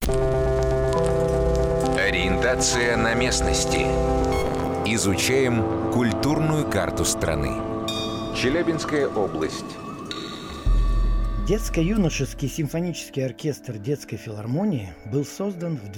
Ориентация на местности. Изучаем культурную карту страны. Челябинская область. Детско-юношеский симфонический оркестр детской филармонии был создан в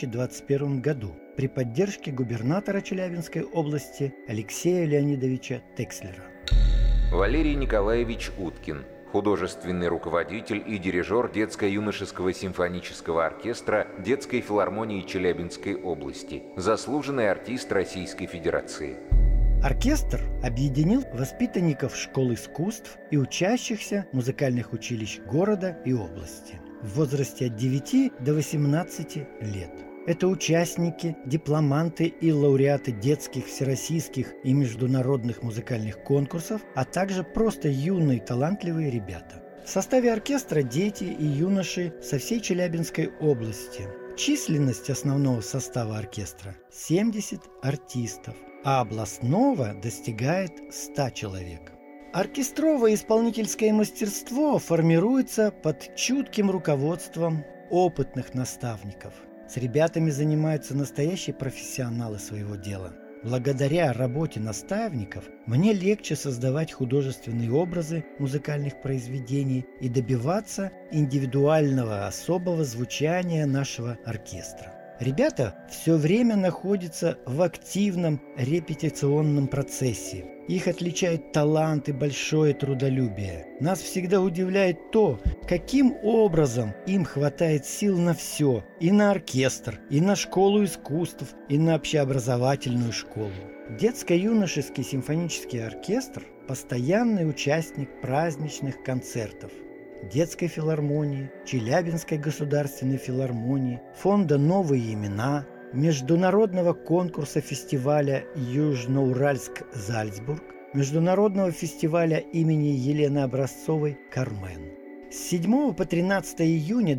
2021 году при поддержке губернатора Челябинской области Алексея Леонидовича Текслера. Валерий Николаевич Уткин, художественный руководитель и дирижер детско-юношеского симфонического оркестра детской филармонии Челябинской области, заслуженный артист Российской Федерации. Оркестр объединил воспитанников школ искусств и учащихся музыкальных училищ города и области в возрасте от 9 до 18 лет. Это участники, дипломанты и лауреаты детских, всероссийских и международных музыкальных конкурсов, а также просто юные талантливые ребята. В составе оркестра дети и юноши со всей Челябинской области. Численность основного состава оркестра – 70 артистов, а областного достигает 100 человек. Оркестровое исполнительское мастерство формируется под чутким руководством опытных наставников. С ребятами занимаются настоящие профессионалы своего дела. Благодаря работе наставников мне легче создавать художественные образы музыкальных произведений и добиваться индивидуального особого звучания нашего оркестра. Ребята все время находятся в активном репетиционном процессе. Их отличает талант и большое трудолюбие. Нас всегда удивляет то, каким образом им хватает сил на все. И на оркестр, и на школу искусств, и на общеобразовательную школу. Детско-юношеский симфонический оркестр – постоянный участник праздничных концертов Детской филармонии, Челябинской государственной филармонии, фонда «Новые имена», международного конкурса фестиваля Южноуральск-Зальцбург, международного фестиваля имени Елены Образцовой «Кармен». С 7 по 13 июня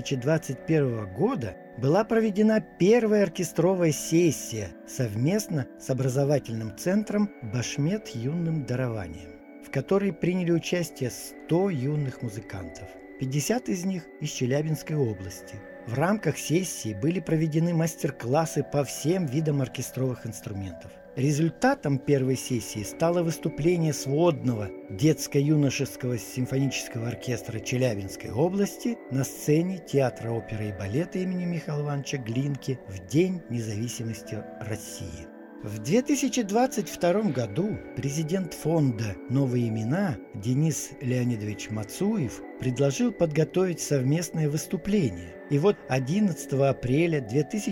2021 года была проведена первая оркестровая сессия совместно с образовательным центром «Башмет юным дарованием», в которой приняли участие 100 юных музыкантов, 50 из них из Челябинской области. В рамках сессии были проведены мастер-классы по всем видам оркестровых инструментов. Результатом первой сессии стало выступление сводного детско-юношеского симфонического оркестра Челябинской области на сцене Театра оперы и балета имени Михаила Ивановича Глинки в День независимости России. В 2022 году президент фонда «Новые имена» Денис Леонидович Мацуев предложил подготовить совместное выступление. И вот 11 апреля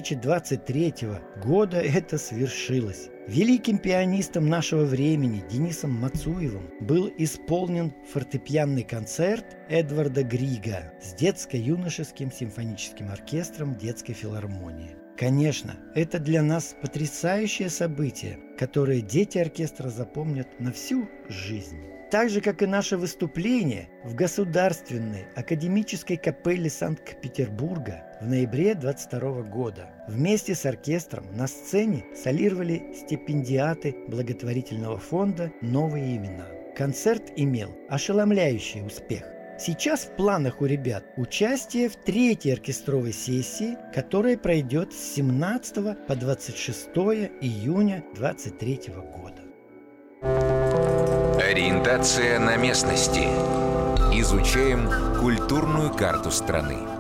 2023 года это свершилось. Великим пианистом нашего времени Денисом Мацуевым был исполнен фортепианный концерт Эдварда Грига с детско-юношеским симфоническим оркестром детской филармонии. Конечно, это для нас потрясающее событие, которое дети оркестра запомнят на всю жизнь. Так же, как и наше выступление в Государственной академической капелле Санкт-Петербурга в ноябре 2022 года. Вместе с оркестром на сцене солировали стипендиаты благотворительного фонда «Новые имена». Концерт имел ошеломляющий успех. Сейчас в планах у ребят участие в третьей оркестровой сессии, которая пройдет с 17 по 26 июня 2023 года. Ориентация на местности. Изучаем культурную карту страны.